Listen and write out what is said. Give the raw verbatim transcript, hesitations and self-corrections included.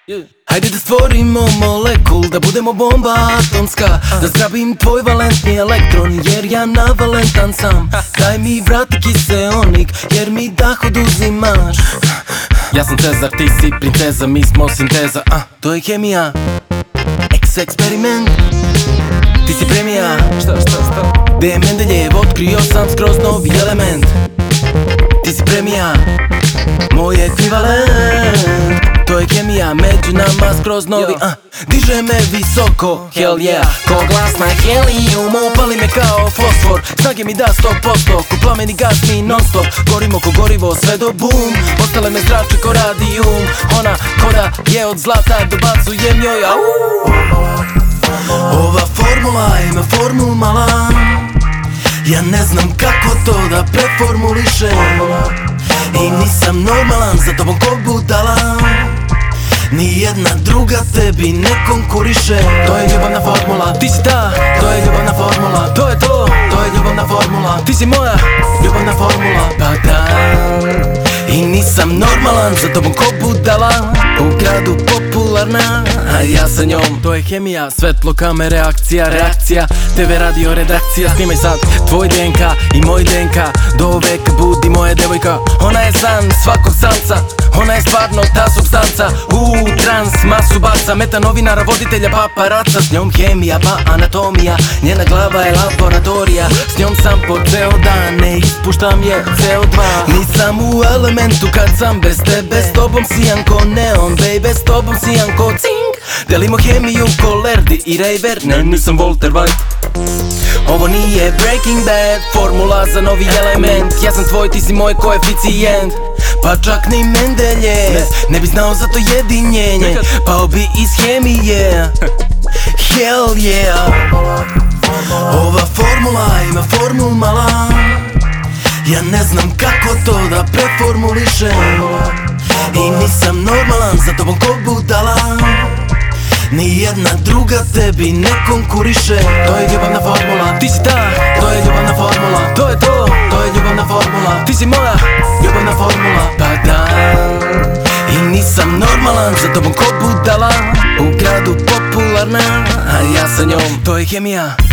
Hajde da stvorimo molekul, da budemo bomba atomska, da zgrabim tvoj valentni elektron, jer ja navalentan sam. Daj mi vrati kiseonik, jer mi dah oduzimaš. Ja sam Cezar, ti si princeza, mi smo sinteza, a to je hemija, eks-eksperiment. Ti si premija, šta, šta, šta? Gde je Mendeljev, otkrio sam skroz novi element. Ti si premija, moj ekvivalent. To je kemija, među nama skroz novi, uh. Diže me visoko, hell yeah, ko glas na helijum. Upali me kao fosfor, snage mi da sto posto, ko plameni gas mi non stop. Gorimo ko gorivo sve do boom, ostale me zrače ko radijum. Ona koda je od zlata, dobacujem joj, au. Ova formula ima formul malan, ja ne znam kako to da preformulišem. I nisam normalan, za tobom ko budala, nijedna druga tebi ne konkuriše. To je ljubavna formula, ti si ta, to je ljubavna formula. To je to, to je ljubavna formula. Ti si moja ljubavna formula. Pa da, i nisam normalan, za tobom ko budala, u gradu popularna, a ja sa njom. To je hemija, svetlo, kamere, akcija, reakcija, te ve radio, redakcija. Snimaj sad tvoj de en ka i moj de en ka, do veka budi moja devojka. Ona je san svakog samca, ona je stvarno ta substanca. U trans masu baca, meta novinara, voditelja, paparaca. S njom hemija, pa anatomija, njena glava je laboratorija. S njom sam po ceo dan, ne ispuštam je ce o dva. Nisam u elementu kad sam bez tebe, s tobom sijam ko neon, baby, s tobom sijam ko cink. Delimo hemiju ko Lerdi i Rejver, ne, nisam Walter White. Ovo nije Breaking Bad, formula za novi element. Ja sam tvoj, ti si moj koeficijent. Pa čak ni Mendeljev ne bi znao za to jedinjenje, pao bi iz hemije, hell yeah. Ova formula ima formul malan, ja ne znam kako to da preformulišem. I nisam normalan, za tobom ko budala, nijedna druga tebi ne konkuriše. To je ljubavna formula, ti si ta, to je ljubavna formula. To je to, to je ljubavna formula. Ti si moja ljubavna formula. Pa da, i nisam normalan, za tobom ko budala, u gradu popularna, a ja sa njom. To je hemija.